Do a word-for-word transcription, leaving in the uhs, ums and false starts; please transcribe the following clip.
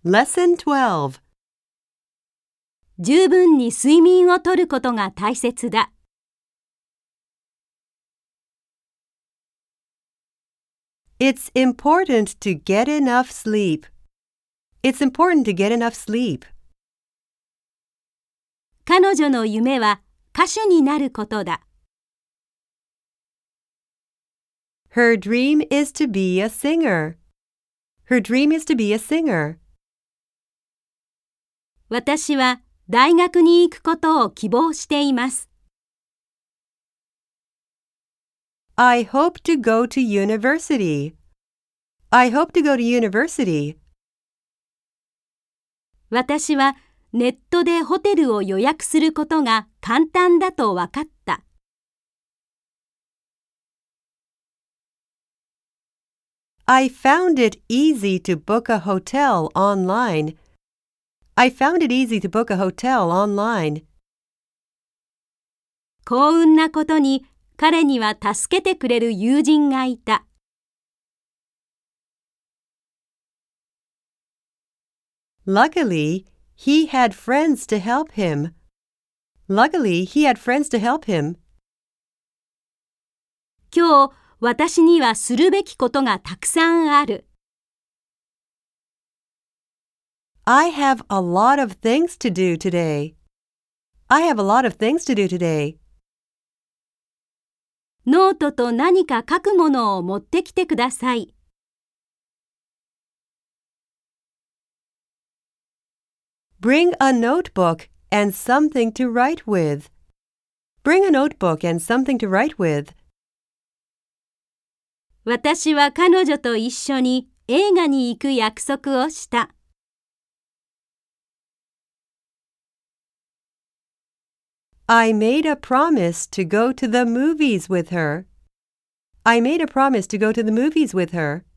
Lesson twelve. 十分に睡眠をとることが大切だ。 It's important to get enough sleep. It's important to get enough sleep. 彼女の夢は歌手になることだ。 Her dream is to be a singer. Her dream is to be a singer. 私は大学に行くことを希望しています。 I hope to go to university. I hope to go to university. 私はネットでホテルを予約することが簡単だと分かった。 I found it easy to book a hotel online. I found it easy to book a hotel online. 幸運なことに彼には助けてくれる友人がいた。 Luckily, he had friends to help him. Luckily, he had friends to help him. 今日、私にはするべきことがたくさんある。 I have a lot of things to do today. I have a lot of things to do today. ノートと何か書くものを持ってきてください。 Bring a notebook and something to write with. Bring a notebook and something to write with. 私は彼女と一緒に映画に行く約束をした。 I made a promise to go to the movies with her. I made a promise to go to the movies with her.